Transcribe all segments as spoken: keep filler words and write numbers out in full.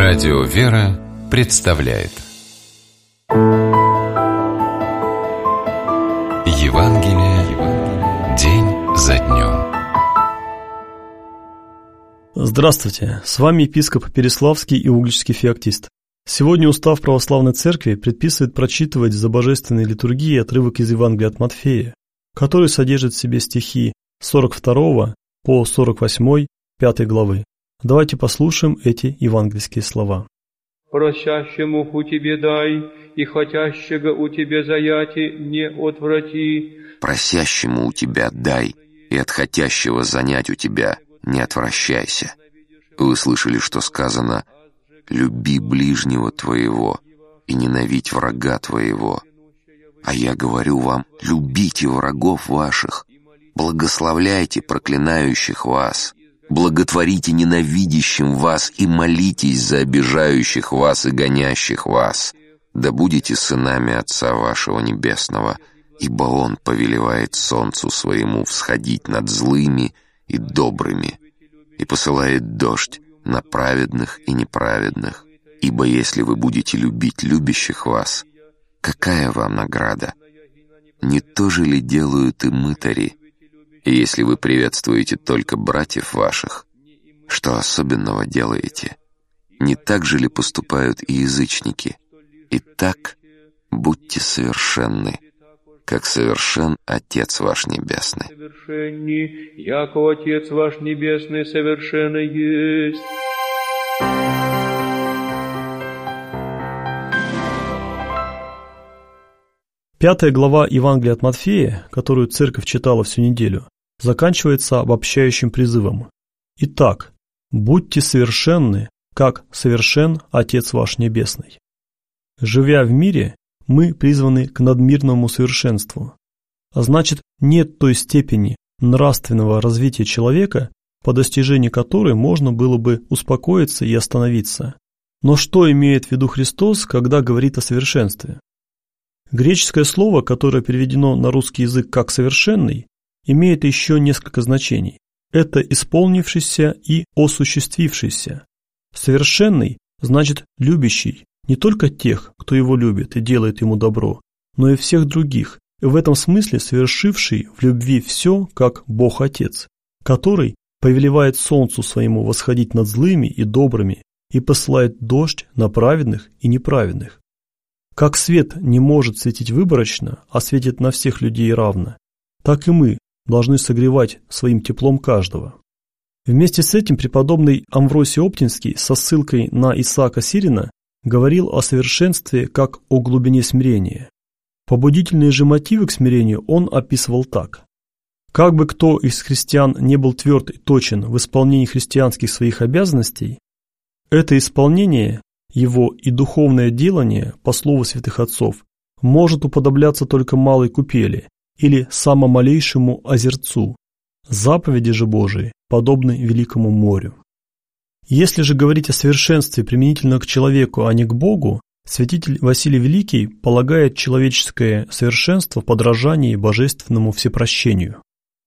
Радио «Вера» представляет Евангелие день за днем. Здравствуйте, с вами епископ Переславский и Угличский феоктист. Сегодня устав православной церкви предписывает прочитывать за божественной литургией отрывок из Евангелия от Матфея, который содержит в себе стихи с сорок второго по сорок восьмой, пятой главы. Давайте послушаем эти евангельские слова. «Просящему у тебе дай, и хотящего у тебя заяти не отврати». «Просящему у тебя дай, и от хотящего занять у тебя не отвращайся». Вы слышали, что сказано: «Люби ближнего твоего и ненавидь врага твоего». А я говорю вам: любите врагов ваших, благословляйте проклинающих вас, благотворите ненавидящим вас и молитесь за обижающих вас и гонящих вас. Да будете сынами Отца вашего Небесного, ибо Он повелевает солнцу своему всходить над злыми и добрыми, и посылает дождь на праведных и неправедных. Ибо если вы будете любить любящих вас, какая вам награда? Не то же ли делают и мытари? И если вы приветствуете только братьев ваших, что особенного делаете? Не так же ли поступают и язычники? Итак, будьте совершенны, как совершен Отец ваш Небесный. Совершенни, яко Отец ваш Небесный совершенный есть. Пятая глава Евангелия от Матфея, которую церковь читала всю неделю, заканчивается обобщающим призывом. Итак, будьте совершенны, как совершен Отец ваш Небесный. Живя в мире, мы призваны к надмирному совершенству. А значит, нет той степени нравственного развития человека, по достижении которой можно было бы успокоиться и остановиться. Но что имеет в виду Христос, когда говорит о совершенстве? Греческое слово, которое переведено на русский язык как «совершенный», имеет еще несколько значений. Это исполнившийся и осуществившийся. Совершенный значит любящий не только тех, кто его любит и делает ему добро, но и всех других, и в этом смысле совершивший в любви все, как Бог Отец, который повелевает солнцу своему восходить над злыми и добрыми и посылает дождь на праведных и неправедных. Как свет не может светить выборочно, а светит на всех людей равно, так и мы должны согревать своим теплом каждого. Вместе с этим преподобный Амвросий Оптинский со ссылкой на Исаака Сирина говорил о совершенстве как о глубине смирения. Побудительные же мотивы к смирению он описывал так. Как бы кто из христиан не был тверд и точен в исполнении христианских своих обязанностей, это исполнение его и духовное делание, по слову святых отцов, может уподобляться только малой купели или самомалейшему озерцу. Заповеди же Божии подобны великому морю. Если же говорить о совершенстве применительно к человеку, а не к Богу, святитель Василий Великий полагает человеческое совершенство в подражании божественному всепрощению.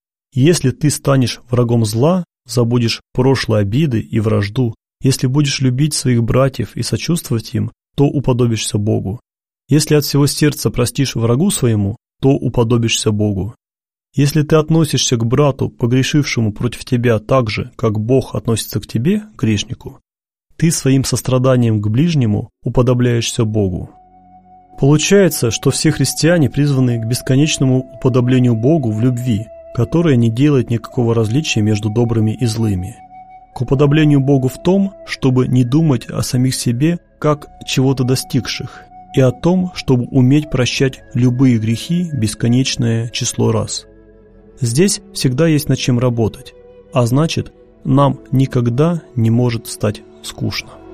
Если ты станешь врагом зла, забудешь прошлые обиды и вражду, если будешь любить своих братьев и сочувствовать им, то уподобишься Богу. Если от всего сердца простишь врагу своему, то уподобишься Богу. Если ты относишься к брату, погрешившему против тебя так же, как Бог относится к тебе, грешнику, ты своим состраданием к ближнему уподобляешься Богу. Получается, что все христиане призваны к бесконечному уподоблению Богу в любви, которая не делает никакого различия между добрыми и злыми. К уподоблению Богу в том, чтобы не думать о самих себе как чего-то достигших, и о том, чтобы уметь прощать любые грехи бесконечное число раз. Здесь всегда есть над чем работать, а значит, нам никогда не может стать скучно.